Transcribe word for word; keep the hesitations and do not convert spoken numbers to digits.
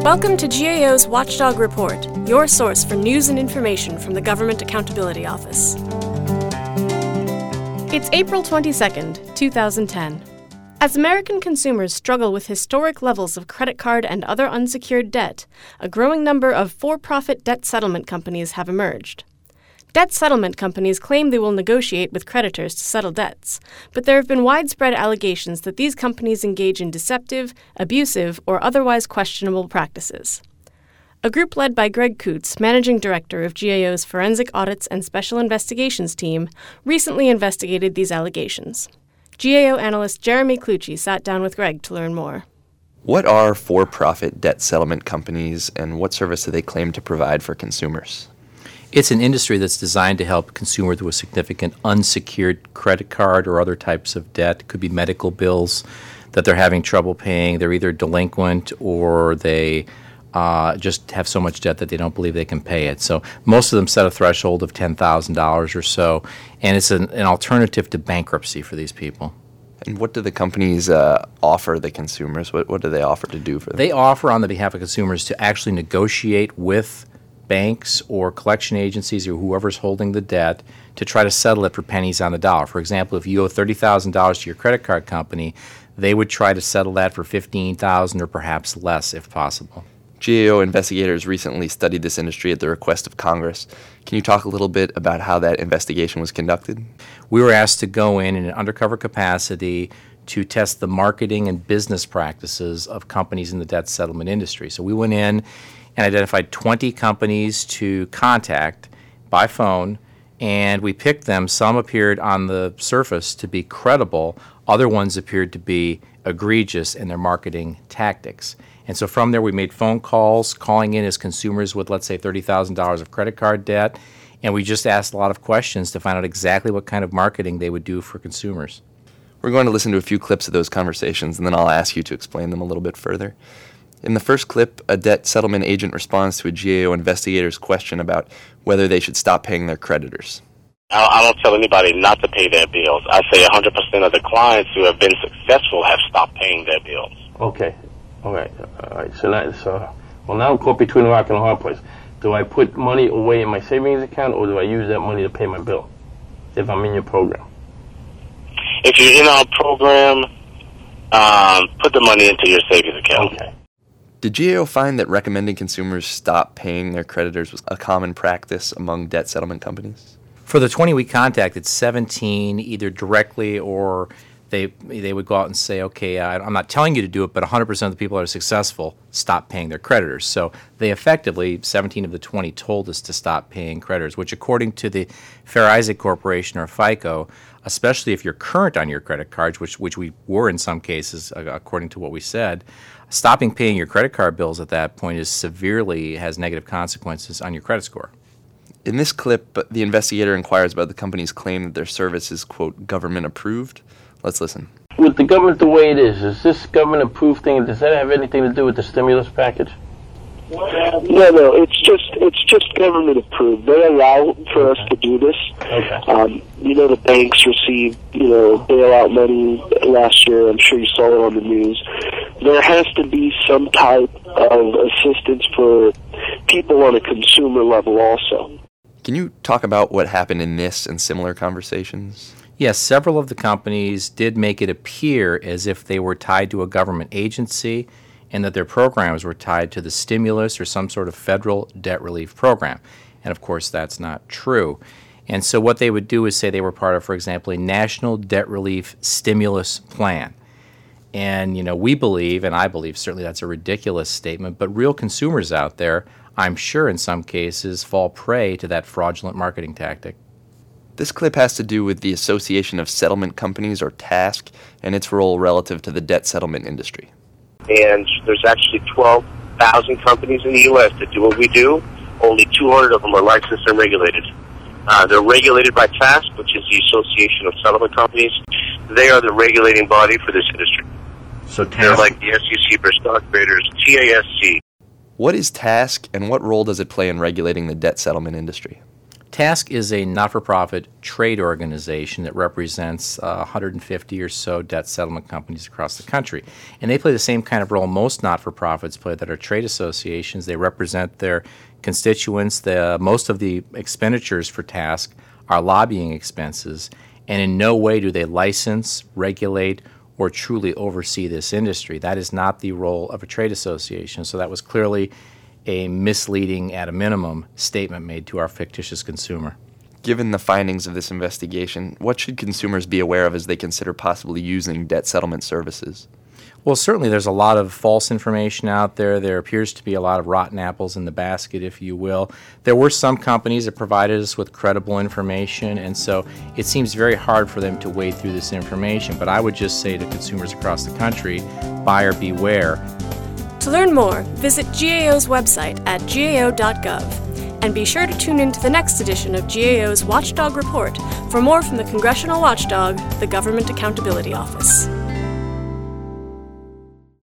Welcome to G A O's Watchdog Report, your source for news and information from the Government Accountability Office. It's April twenty-second, twenty ten. As American consumers struggle with historic levels of credit card and other unsecured debt, a growing number of for-profit debt settlement companies have emerged. Debt settlement companies claim they will negotiate with creditors to settle debts, but there have been widespread allegations that these companies engage in deceptive, abusive, or otherwise questionable practices. A group led by Greg Coots, managing director of G A O's Forensic Audits and Special Investigations team, recently investigated these allegations. G A O analyst Jeremy Clucci sat down with Greg to learn more. What are for-profit debt settlement companies, and what service do they claim to provide for consumers? It's an industry that's designed to help consumers with significant unsecured credit card or other types of debt. It could be medical bills that they're having trouble paying. They're either delinquent or they uh, just have so much debt that they don't believe they can pay it. So most of them set a threshold of ten thousand dollars or so, and it's an, an alternative to bankruptcy for these people. And what do the companies uh, offer the consumers? What, what do they offer to do for them? They offer on the behalf of consumers to actually negotiate with banks or collection agencies or whoever's holding the debt to try to settle it for pennies on the dollar. For example, if you owe thirty thousand dollars to your credit card company, they would try to settle that for fifteen thousand dollars or perhaps less if possible. G A O investigators recently studied this industry at the request of Congress. Can you talk a little bit about how that investigation was conducted? We were asked to go in in an undercover capacity to test the marketing and business practices of companies in the debt settlement industry. So we went in and identified twenty companies to contact by phone, and we picked them. Some appeared on the surface to be credible. Other ones appeared to be egregious in their marketing tactics. And so from there, we made phone calls, calling in as consumers with, let's say, thirty thousand dollars of credit card debt, and we just asked a lot of questions to find out exactly what kind of marketing they would do for consumers. We're going to listen to a few clips of those conversations, and then I'll ask you to explain them a little bit further. In the first clip, a debt settlement agent responds to a G A O investigator's question about whether they should stop paying their creditors. I don't tell anybody not to pay their bills. I say one hundred percent of the clients who have been successful have stopped paying their bills. Okay. All right. All right. So now, so, well, now I'm caught between a rock and a hard place. Do I put money away in my savings account, or do I use that money to pay my bill if I'm in your program? If you're in our program, um, put the money into your savings account. Okay. Did G A O find that recommending consumers stop paying their creditors was a common practice among debt settlement companies? For the twenty we contacted, seventeen either directly or they they would go out and say, okay, I, I'm not telling you to do it, but one hundred percent of the people that are successful stop paying their creditors. So they effectively, seventeen of the twenty told us to stop paying creditors, which according to the Fair Isaac Corporation or FICO, especially if you're current on your credit cards, which which we were in some cases, uh, according to what we said, stopping paying your credit card bills at that point is severely has negative consequences on your credit score. In this clip, the investigator inquires about the company's claim that their service is, quote, government approved. Let's listen. With the government the way it is, is this government approved thing, does that have anything to do with the stimulus package? No, no, it's just it's just government approved. They allow for us to do this. Okay. Um, you know, the banks received, you know, bailout money last year. I'm sure you saw it on the news. There has to be some type of assistance for people on a consumer level also. Can you talk about what happened in this and similar conversations? Yes, several of the companies did make it appear as if they were tied to a government agency and that their programs were tied to the stimulus or some sort of federal debt relief program. And of course, that's not true. And so what they would do is say they were part of, for example, a national debt relief stimulus plan. And, you know, we believe, and I believe certainly that's a ridiculous statement, but real consumers out there, I'm sure in some cases, fall prey to that fraudulent marketing tactic. This clip has to do with the Association of Settlement Companies, or TASC, and its role relative to the debt settlement industry. And there's actually twelve thousand companies in the U S that do what we do. Only two hundred of them are licensed and regulated. Uh, they're regulated by TASC, which is the Association of Settlement Companies. They are the regulating body for this industry. So TASC, they're like the S E C for stock traders, T A S C. What is TASC, and what role does it play in regulating the debt settlement industry? TASC is a not-for-profit trade organization that represents uh, one hundred fifty or so debt settlement companies across the country. And they play the same kind of role most not-for-profits play that are trade associations. They represent their constituents. The, most of the expenditures for TASC are lobbying expenses, and in no way do they license, regulate, or truly oversee this industry. That is not the role of a trade association. So that was clearly a misleading, at a minimum, statement made to our fictitious consumer. Given the findings of this investigation, what should consumers be aware of as they consider possibly using debt settlement services? Well, certainly there's a lot of false information out there. There appears to be a lot of rotten apples in the basket, if you will. There were some companies that provided us with credible information, and so it seems very hard for them to wade through this information. But I would just say to consumers across the country, buyer beware. To learn more, visit G A O's website at G A O dot gov. And be sure to tune in to the next edition of G A O's Watchdog Report for more from the Congressional Watchdog, the Government Accountability Office.